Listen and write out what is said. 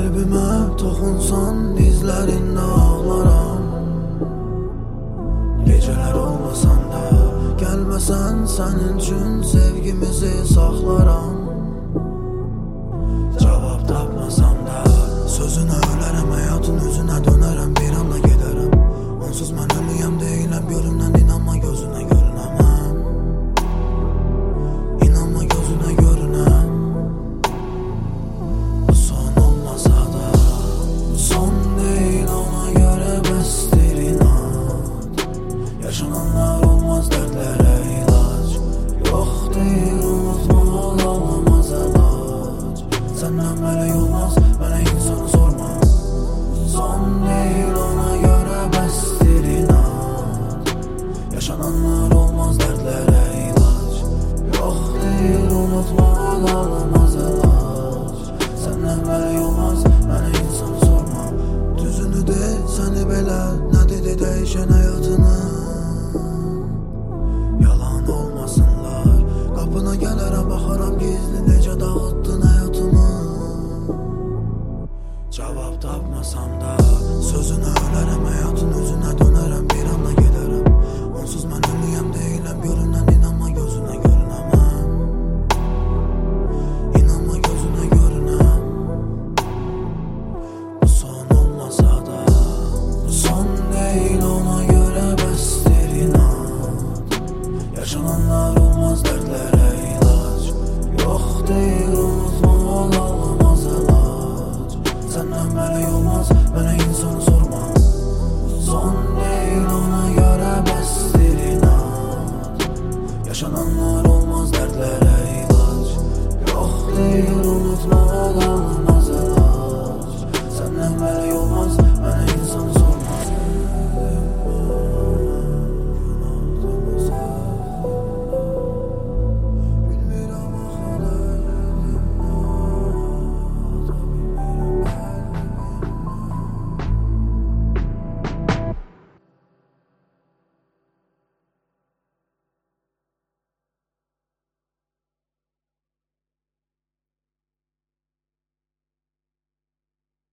Qəlbimə toxunsan dizlərində ağlaram. Gecələr olmasan da gəlməsən, sənin üçün sevgimizi saxlaram. Cavab tapmasam da sözünə ölərəm, həyatın üzünə dönərəm, bir anda gedərəm. Onsuz mən ölüyəm deyiləm, görünən inanma gözünə görünəməm. İnanma gözünə görünəm. Bu son olmasa da son deyil, ona görə bəsdir inat. Yaşananlar olmaz, dərdlərə ilac yox deyil, unutmalı olmaz əlac. Səndən mələk olmaz.